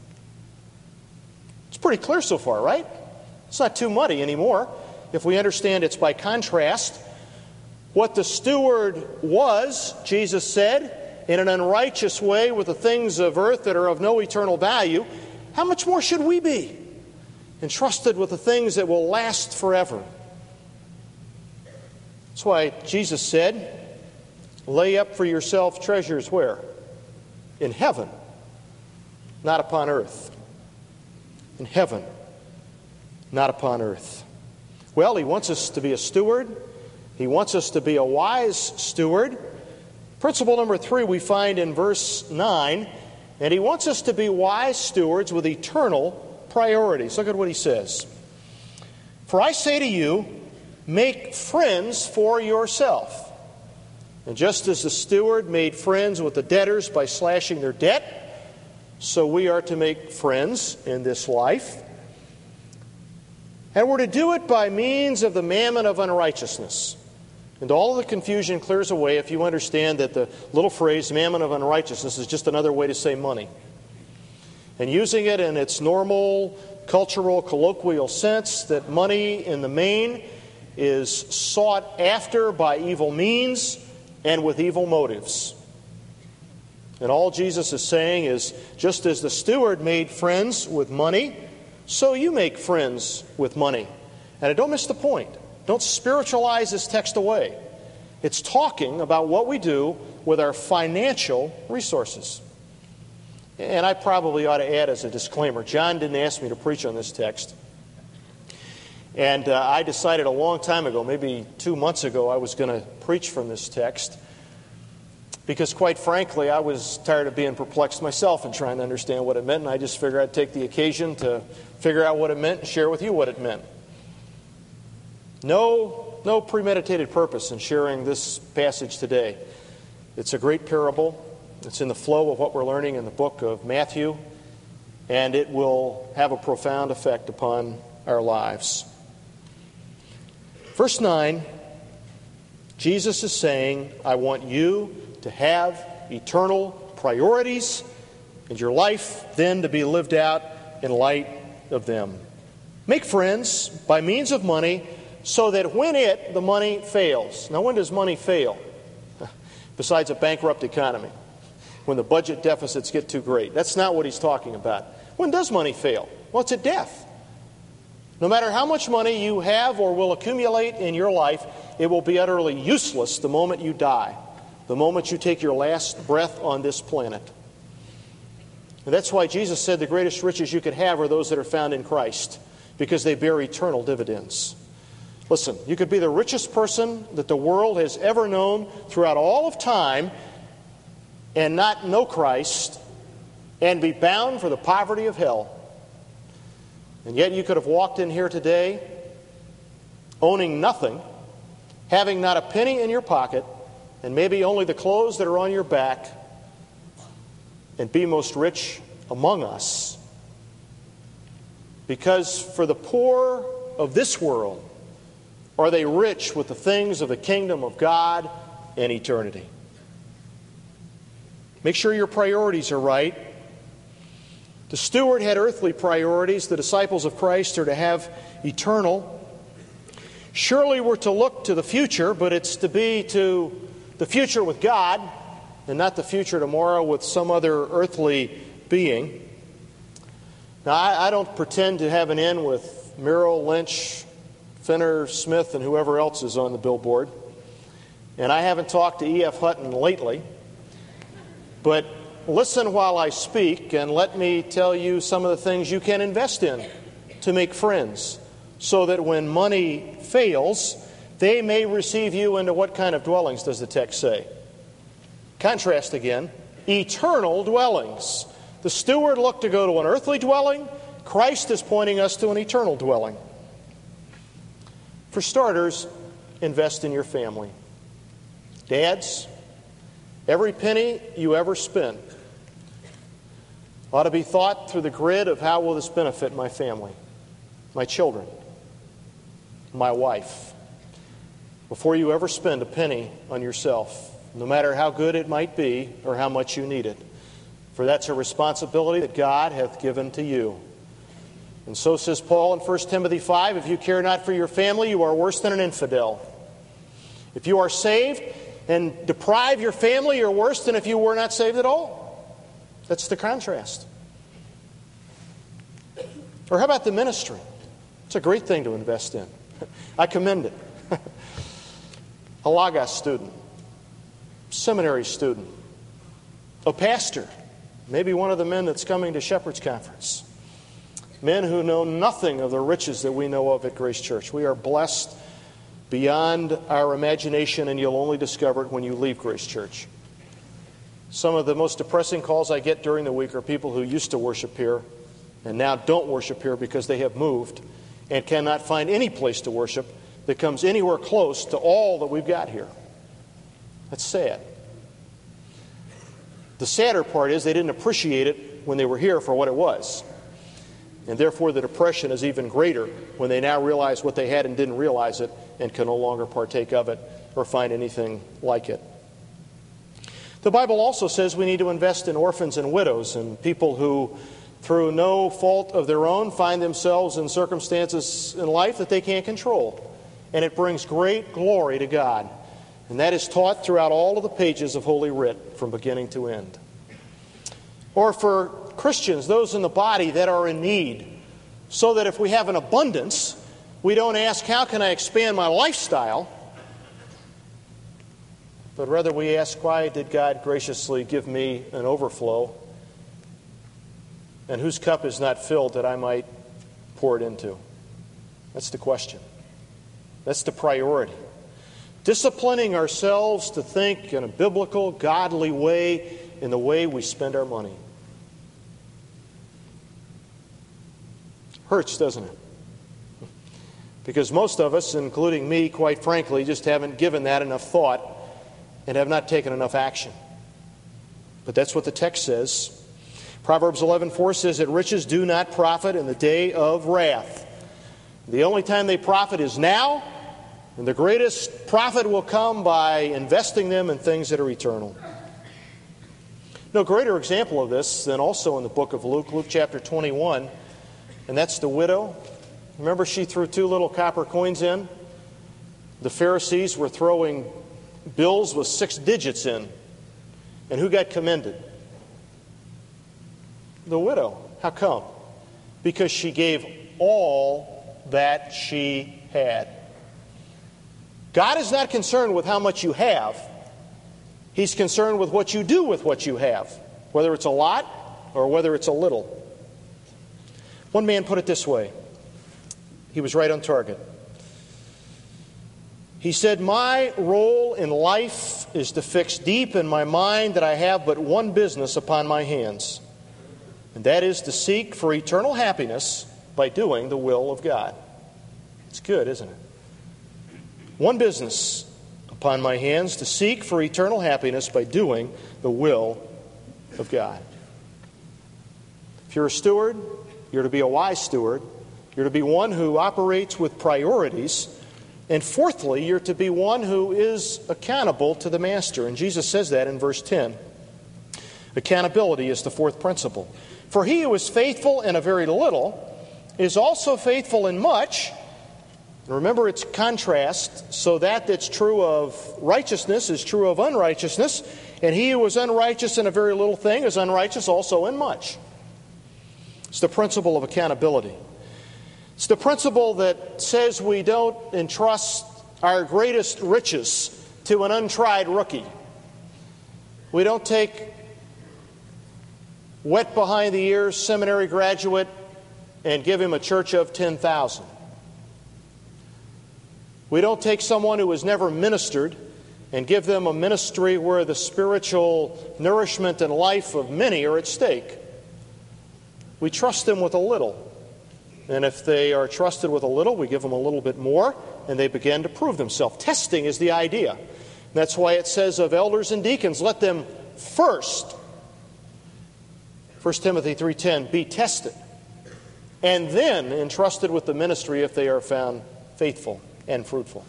It's pretty clear so far, right? It's not too muddy anymore. If we understand it's by contrast. What the steward was, Jesus said, in an unrighteous way with the things of earth that are of no eternal value, how much more should we be? Entrusted with the things that will last forever. That's why Jesus said, lay up for yourself treasures where? In heaven, not upon earth. In heaven, not upon earth. Well, He wants us to be a steward. He wants us to be a wise steward. Principle number three we find in verse nine, and He wants us to be wise stewards with eternal priorities. Look at what He says. For I say to you, make friends for yourself. And just as the steward made friends with the debtors by slashing their debt, so we are to make friends in this life. And we're to do it by means of the mammon of unrighteousness. And all of the confusion clears away if you understand that the little phrase, mammon of unrighteousness, is just another way to say money. And using it in its normal, cultural, colloquial sense, that money in the main is sought after by evil means and with evil motives. And all Jesus is saying is, just as the steward made friends with money, so you make friends with money. And I don't miss the point. Don't spiritualize this text away. It's talking about what we do with our financial resources. And I probably ought to add as a disclaimer, John didn't ask me to preach on this text. And uh, I decided a long time ago, maybe two months ago, I was going to preach from this text. Because quite frankly, I was tired of being perplexed myself and trying to understand what it meant. And I just figured I'd take the occasion to figure out what it meant and share with you what it meant. No, no premeditated purpose in sharing this passage today. It's a great parable. It's in the flow of what we're learning in the book of Matthew, and it will have a profound effect upon our lives. Verse nine, Jesus is saying, I want you to have eternal priorities, and your life then to be lived out in light of them. Make friends by means of money, so that when it, the money, fails. Now, when does money fail? Besides a bankrupt economy. When the budget deficits get too great. That's not what he's talking about. When does money fail? Well, it's at death. No matter how much money you have or will accumulate in your life, it will be utterly useless the moment you die, the moment you take your last breath on this planet. And that's why Jesus said the greatest riches you could have are those that are found in Christ, because they bear eternal dividends. Listen, you could be the richest person that the world has ever known throughout all of time and not know Christ and be bound for the poverty of hell. And yet you could have walked in here today owning nothing, having not a penny in your pocket, and maybe only the clothes that are on your back, and be most rich among us. Because for the poor of this world, are they rich with the things of the kingdom of God and eternity? Make sure your priorities are right. The steward had earthly priorities. The disciples of Christ are to have eternal. Surely we're to look to the future, but it's to be to the future with God and not the future tomorrow with some other earthly being. Now, I, I don't pretend to have an in with Merrill Lynch, Fenner, Smith, and whoever else is on the billboard. And I haven't talked to E F. Hutton lately. But listen while I speak, and let me tell you some of the things you can invest in to make friends, so that when money fails, they may receive you into what kind of dwellings does the text say? Contrast again. Eternal dwellings. The steward looked to go to an earthly dwelling. Christ is pointing us to an eternal dwelling. For starters, invest in your family. Dads, every penny you ever spend ought to be thought through the grid of how will this benefit my family, my children, my wife. Before you ever spend a penny on yourself, no matter how good it might be or how much you need it. For that's a responsibility that God hath given to you. And so says Paul in First Timothy five, if you care not for your family, you are worse than an infidel. If you are saved and deprive your family, you're worse than if you were not saved at all. That's the contrast. Or how about the ministry? It's a great thing to invest in. I commend it. A Logos student, seminary student, a pastor, maybe one of the men that's coming to Shepherd's Conference. Men who know nothing of the riches that we know of at Grace Church. We are blessed beyond our imagination, and you'll only discover it when you leave Grace Church. Some of the most depressing calls I get during the week are people who used to worship here and now don't worship here because they have moved and cannot find any place to worship that comes anywhere close to all that we've got here. That's sad. The sadder part is they didn't appreciate it when they were here for what it was. And therefore the depression is even greater when they now realize what they had and didn't realize it and can no longer partake of it or find anything like it. The Bible also says we need to invest in orphans and widows and people who, through no fault of their own, find themselves in circumstances in life that they can't control. And it brings great glory to God. And that is taught throughout all of the pages of Holy Writ from beginning to end. Or for Christians, those in the body that are in need, so that if we have an abundance, We don't ask, how can I expand my lifestyle? But rather we ask, why did God graciously give me an overflow? And whose cup is not filled that I might pour it into? That's the question. That's the priority. Disciplining ourselves to think in a biblical, godly way in the way we spend our money. Hurts, doesn't it? Because most of us, including me, quite frankly, just haven't given that enough thought and have not taken enough action. But that's what the text says. Proverbs eleven four says that riches do not profit in the day of wrath. The only time they profit is now, and the greatest profit will come by investing them in things that are eternal. No greater example of this than also in the book of Luke, Luke chapter twenty-one, and that's the widow. Remember, she threw two little copper coins in? The Pharisees were throwing bills with six digits in. And who got commended? The widow. How come? Because she gave all that she had. God is not concerned with how much you have. He's concerned with what you do with what you have, whether it's a lot or whether it's a little. One man put it this way. He was right on target. He said, "My role in life is to fix deep in my mind that I have but one business upon my hands, and that is to seek for eternal happiness by doing the will of God." It's good, isn't it? One business upon my hands, to seek for eternal happiness by doing the will of God. If you're a steward, you're to be a wise steward. You're to be one who operates with priorities. And fourthly, you're to be one who is accountable to the master. And Jesus says that in verse ten. Accountability is the fourth principle. For he who is faithful in a very little is also faithful in much. And remember its contrast. So that that's true of righteousness is true of unrighteousness. And he who is unrighteous in a very little thing is unrighteous also in much. It's the principle of accountability. It's the principle that says we don't entrust our greatest riches to an untried rookie. We don't take wet behind the ears seminary graduate and give him a church of ten thousand. We don't take someone who has never ministered and give them a ministry where the spiritual nourishment and life of many are at stake. We trust them with a little. And if they are trusted with a little, we give them a little bit more, and they begin to prove themselves. Testing is the idea. And that's why it says of elders and deacons, let them first, First Timothy three ten, be tested, and then entrusted with the ministry if they are found faithful and fruitful.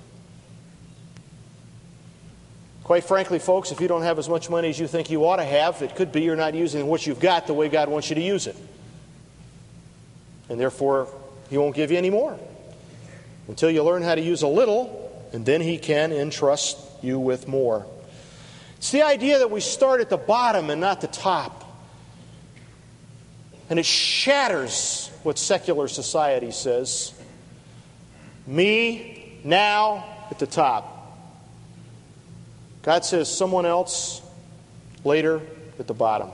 Quite frankly, folks, if you don't have as much money as you think you ought to have, it could be you're not using what you've got the way God wants you to use it. And therefore, He won't give you any more until you learn how to use a little, and then He can entrust you with more. It's the idea that we start at the bottom and not the top. And it shatters what secular society says. Me, now, at the top. God says someone else, later, at the bottom.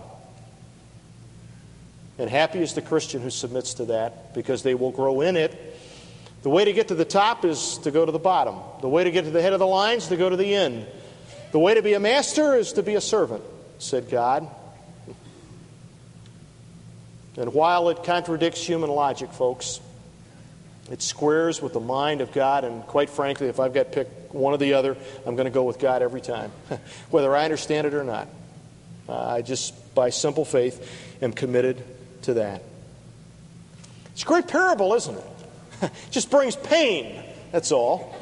And happy is the Christian who submits to that, because they will grow in it. The way to get to the top is to go to the bottom. The way to get to the head of the line is to go to the end. The way to be a master is to be a servant, said God. And while it contradicts human logic, folks, it squares with the mind of God. And quite frankly, if I've got to pick one or the other, I'm going to go with God every time, whether I understand it or not. Uh, I just, by simple faith, am committed to that. It's a great parable, isn't it? It just brings pain, that's all.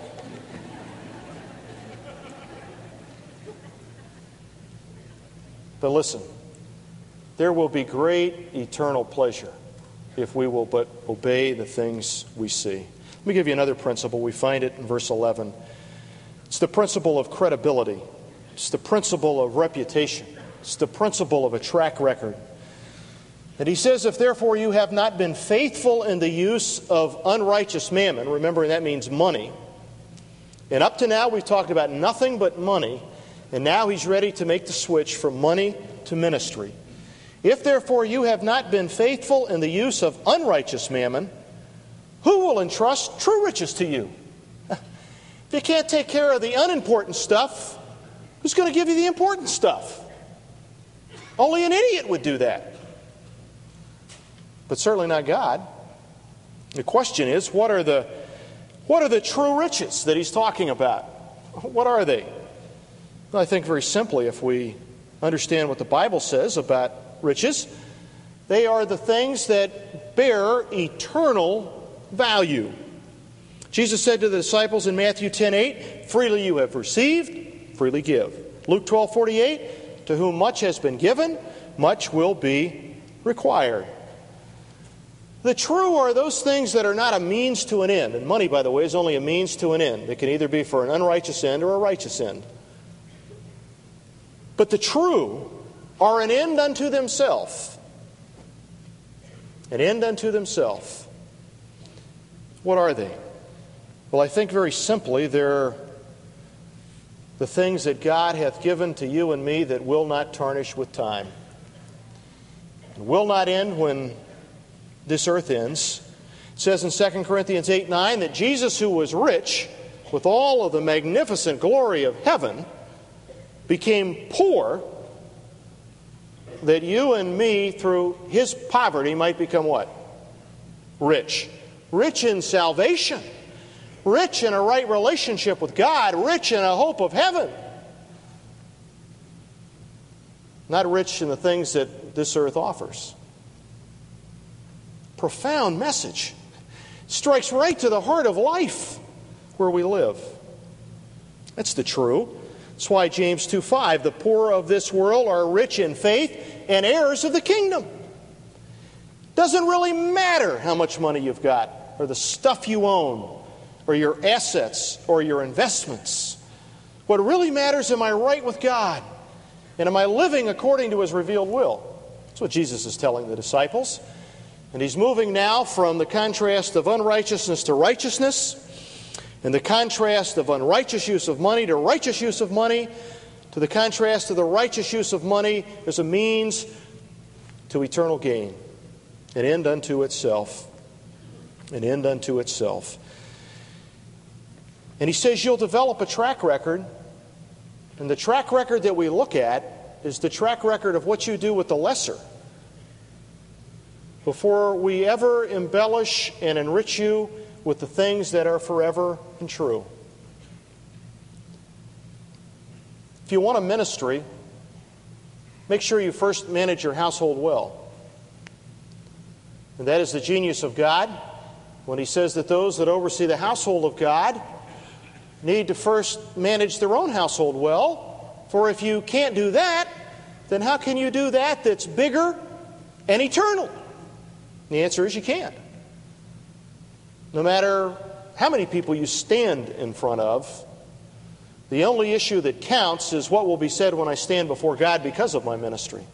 But listen, there will be great eternal pleasure if we will but obey the things we see. Let me give you another principle. We find it in verse eleven. It's the principle of credibility. It's the principle of reputation. It's the principle of a track record. And he says, if therefore you have not been faithful in the use of unrighteous mammon, remembering that means money, and up to now we've talked about nothing but money, and now he's ready to make the switch from money to ministry. If therefore you have not been faithful in the use of unrighteous mammon, who will entrust true riches to you? If you can't take care of the unimportant stuff, who's going to give you the important stuff? Only an idiot would do that. But certainly not God. The question is, what are the what are the true riches that he's talking about? What are they? Well, I think very simply, if we understand what the Bible says about riches, they are the things that bear eternal value. Jesus said to the disciples in Matthew ten eight, freely you have received, freely give. Luke twelve forty-eight, to whom much has been given, much will be required. The true are those things that are not a means to an end. And money, by the way, is only a means to an end. It can either be for an unrighteous end or a righteous end. But the true are an end unto themselves. An end unto themselves. What are they? Well, I think very simply they're the things that God hath given to you and me that will not tarnish with time. And will not end when this earth ends. It says in Second Corinthians eight nine that Jesus, who was rich with all of the magnificent glory of heaven, became poor that you and me, through his poverty, might become what? Rich. Rich in salvation. Rich in a right relationship with God. Rich in a hope of heaven. Not rich in the things that this earth offers. Profound message. Strikes right to the heart of life where we live. That's the true. That's why James two five, the poor of this world are rich in faith and heirs of the kingdom. Doesn't really matter how much money you've got, or the stuff you own, or your assets, or your investments. What really matters, am I right with God? And am I living according to his revealed will? That's what Jesus is telling the disciples. And he's moving now from the contrast of unrighteousness to righteousness, and the contrast of unrighteous use of money to righteous use of money, to the contrast of the righteous use of money as a means to eternal gain, an end unto itself, an end unto itself. And he says you'll develop a track record, and the track record that we look at is the track record of what you do with the lesser, before we ever embellish and enrich you with the things that are forever and true. If you want a ministry, make sure you first manage your household well. And that is the genius of God when he says that those that oversee the household of God need to first manage their own household well. For if you can't do that, then how can you do that that's bigger and eternal? The answer is you can't. No matter how many people you stand in front of, the only issue that counts is what will be said when I stand before God because of my ministry.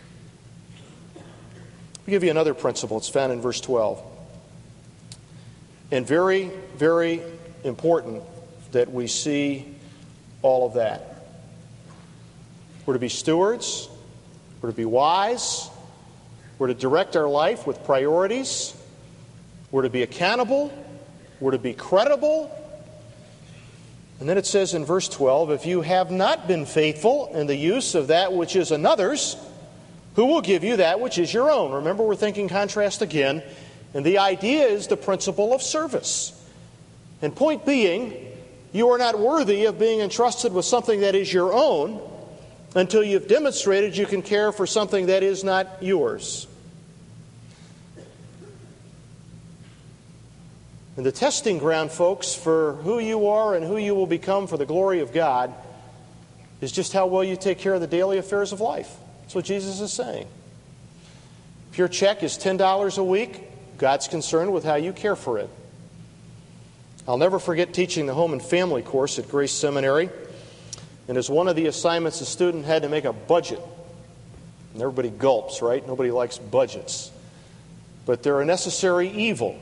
I'll give you another principle. It's found in verse twelve. And very, very important that we see all of that. We're to be stewards. We're to be wise. We're to direct our life with priorities. We're to be accountable. We're to be credible. And then it says in verse twelve, if you have not been faithful in the use of that which is another's, who will give you that which is your own? Remember, we're thinking contrast again. And the idea is the principle of service. And point being, you are not worthy of being entrusted with something that is your own until you've demonstrated you can care for something that is not yours. And the testing ground, folks, for who you are and who you will become for the glory of God is just how well you take care of the daily affairs of life. That's what Jesus is saying. If your check is ten dollars a week, God's concerned with how you care for it. I'll never forget teaching the home and family course at Grace Seminary. And as one of the assignments, the student had to make a budget. And everybody gulps, right? Nobody likes budgets. But they're a necessary evil.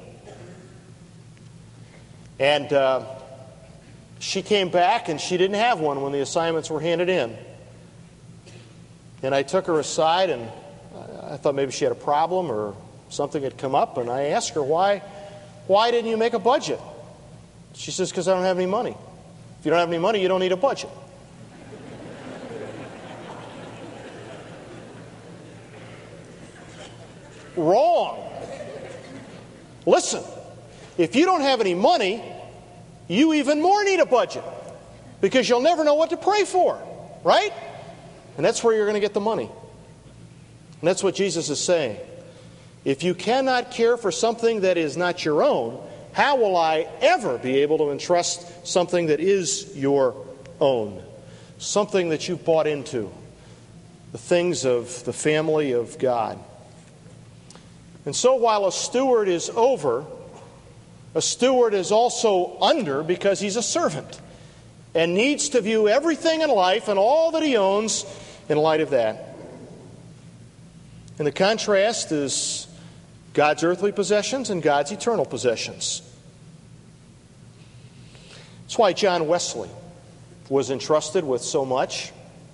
And uh, she came back and she didn't have one when the assignments were handed in. And I took her aside and I thought maybe she had a problem or something had come up. And I asked her, why, why didn't you make a budget? She says, because I don't have any money. If you don't have any money, you don't need a budget. Wrong. Listen, if you don't have any money, you even more need a budget because you'll never know what to pray for, right? And that's where you're going to get the money. And that's what Jesus is saying. If you cannot care for something that is not your own, how will I ever be able to entrust something that is your own? Something that you've bought into. The things of the family of God. And so while a steward is over, a steward is also under because he's a servant and needs to view everything in life and all that he owns in light of that. And the contrast is God's earthly possessions and God's eternal possessions. That's why John Wesley was entrusted with so much,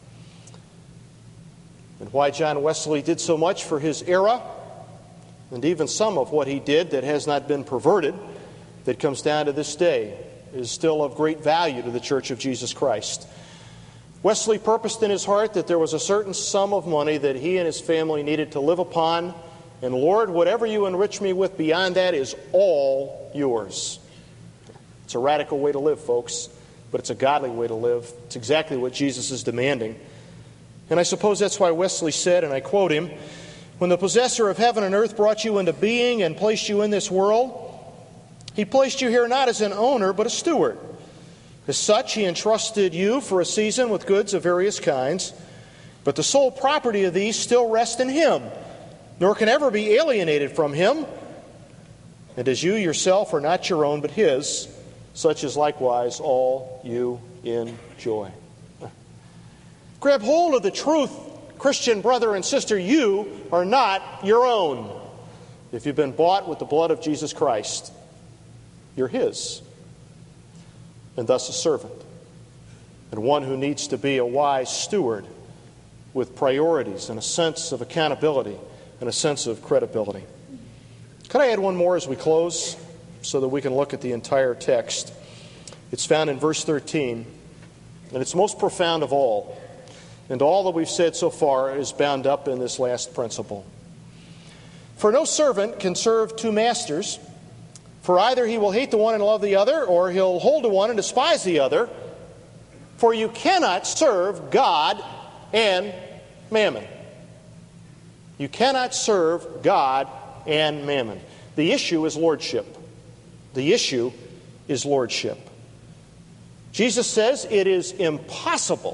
and why John Wesley did so much for his era, and even some of what he did that has not been perverted, that comes down to this day, is still of great value to the Church of Jesus Christ. Wesley purposed in his heart that there was a certain sum of money that he and his family needed to live upon. And Lord, whatever you enrich me with beyond that is all yours. It's a radical way to live, folks, but it's a godly way to live. It's exactly what Jesus is demanding. And I suppose that's why Wesley said, and I quote him, "When the possessor of heaven and earth brought you into being and placed you in this world, he placed you here not as an owner, but a steward. As such, he entrusted you for a season with goods of various kinds, but the sole property of these still rests in him, nor can ever be alienated from him. And as you yourself are not your own, but his, such is likewise all you enjoy." Grab hold of the truth, Christian brother and sister. You are not your own. If you've been bought with the blood of Jesus Christ, you're his, and thus a servant, and one who needs to be a wise steward with priorities and a sense of accountability and a sense of credibility. Could I add one more as we close so that we can look at the entire text? It's found in verse thirteen, and it's most profound of all. And all that we've said so far is bound up in this last principle. "For no servant can serve two masters, for either he will hate the one and love the other, or he'll hold to one and despise the other. For you cannot serve God and mammon." You cannot serve God and mammon. The issue is lordship. The issue is lordship. Jesus says it is impossible,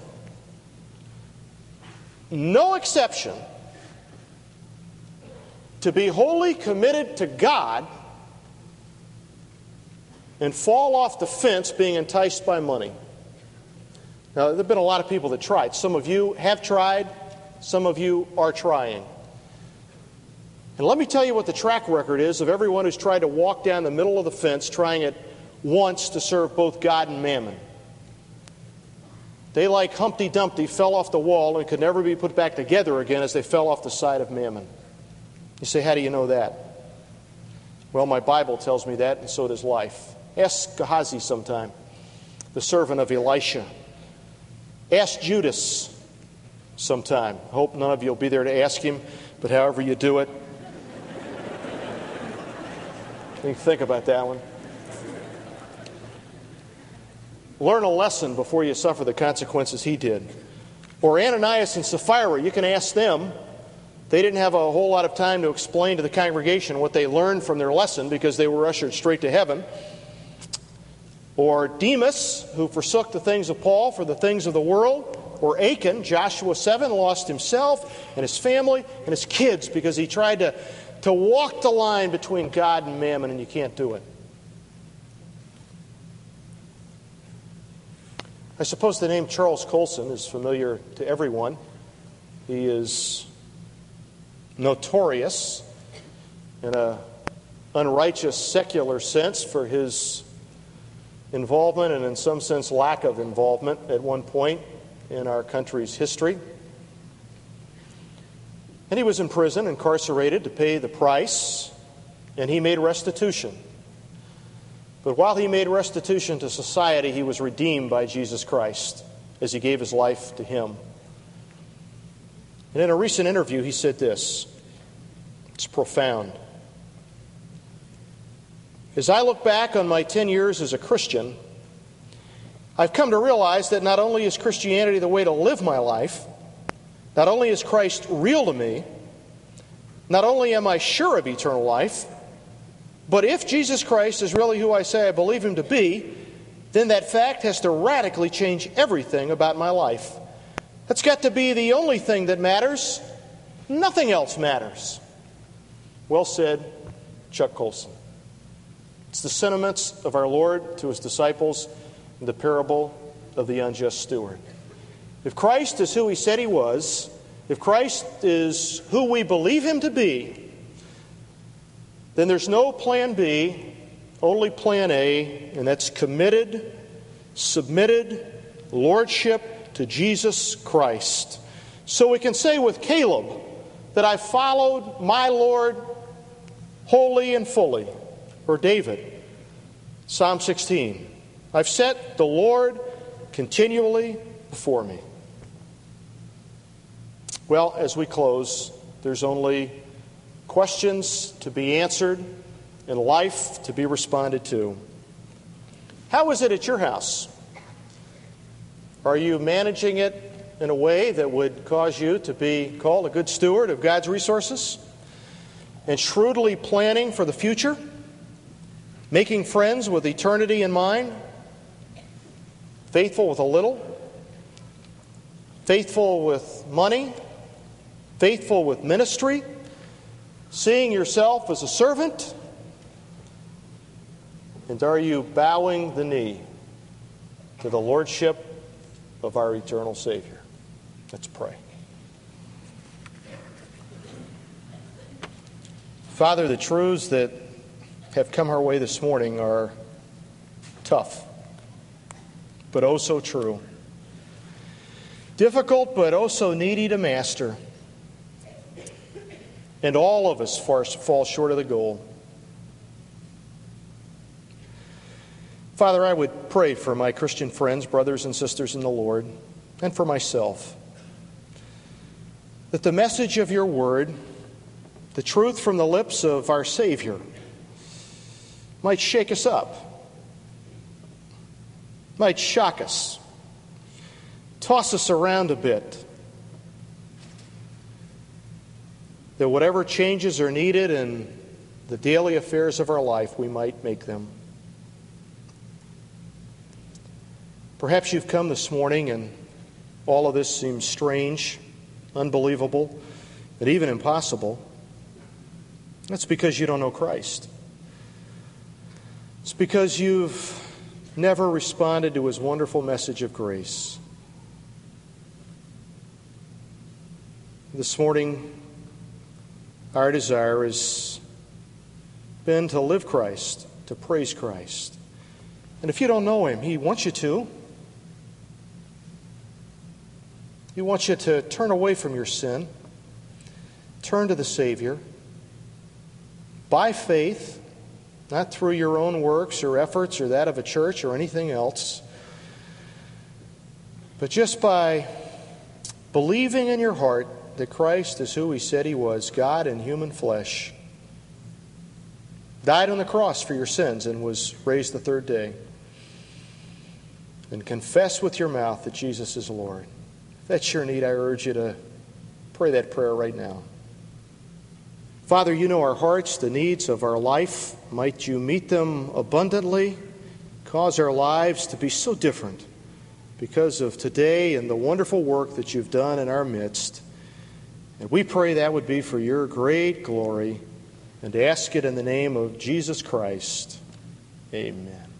no exception, to be wholly committed to God and fall off the fence being enticed by money. Now, there have been a lot of people that tried. Some of you have tried. Some of you are trying. And let me tell you what the track record is of everyone who's tried to walk down the middle of the fence trying it once to serve both God and mammon. They, like Humpty Dumpty, fell off the wall and could never be put back together again as they fell off the side of mammon. You say, how do you know that? Well, my Bible tells me that, and so does life. Ask Gehazi sometime, the servant of Elisha. Ask Judas sometime. I hope none of you will be there to ask him, but however you do it, you think about that one. Learn a lesson before you suffer the consequences he did. Or Ananias and Sapphira, you can ask them. They didn't have a whole lot of time to explain to the congregation what they learned from their lesson because they were ushered straight to heaven. Or Demas, who forsook the things of Paul for the things of the world. Or Achan, Joshua seven, lost himself and his family and his kids because he tried to, to walk the line between God and mammon, and you can't do it. I suppose the name Charles Colson is familiar to everyone. He is notorious in an unrighteous secular sense for his involvement and in some sense lack of involvement at one point in our country's history. And he was in prison, incarcerated to pay the price, and he made restitution. But while he made restitution to society, he was redeemed by Jesus Christ as he gave his life to him. And in a recent interview, he said this. It's profound. As I look back on my ten years as a Christian, I've come to realize that not only is Christianity the way to live my life, not only is Christ real to me, not only am I sure of eternal life, but if Jesus Christ is really who I say I believe him to be, then that fact has to radically change everything about my life. That's got to be the only thing that matters. Nothing else matters. Well said, Chuck Colson. It's the sentiments of our Lord to his disciples in the parable of the unjust steward. If Christ is who he said he was, if Christ is who we believe him to be, then there's no plan B, only plan A, and that's committed, submitted lordship to Jesus Christ. So we can say with Caleb that I followed my Lord wholly and fully. Or David, Psalm sixteen, I've set the Lord continually before me. Well, as we close, there's only questions to be answered and life to be responded to. How is it at your house? Are you managing it in a way that would cause you to be called a good steward of God's resources? And shrewdly planning for the future? Making friends with eternity in mind? Faithful with a little? Faithful with money? Faithful with ministry? Seeing yourself as a servant? And are you bowing the knee to the lordship of our eternal Savior? Let's pray. Father, the truths that have come our way this morning are tough, but oh so true. Difficult, but oh so needy to master. And all of us fall short of the goal. Father, I would pray for my Christian friends, brothers and sisters in the Lord, and for myself, that the message of your word, the truth from the lips of our Savior, might shake us up, might shock us, toss us around a bit, that whatever changes are needed in the daily affairs of our life, we might make them. Perhaps you've come this morning and all of this seems strange, unbelievable, and even impossible. That's because you don't know Christ. It's because you've never responded to his wonderful message of grace. This morning, our desire has been to live Christ, to praise Christ. And if you don't know him, he wants you to. He wants you to turn away from your sin, turn to the Savior, by faith, not through your own works or efforts or that of a church or anything else, but just by believing in your heart that Christ is who he said he was, God in human flesh, died on the cross for your sins and was raised the third day. And confess with your mouth that Jesus is Lord. If that's your need, I urge you to pray that prayer right now. Father, you know our hearts, the needs of our life. Might you meet them abundantly, cause our lives to be so different because of today and the wonderful work that you've done in our midst. And we pray that would be for your great glory, and to ask it in the name of Jesus Christ. Amen.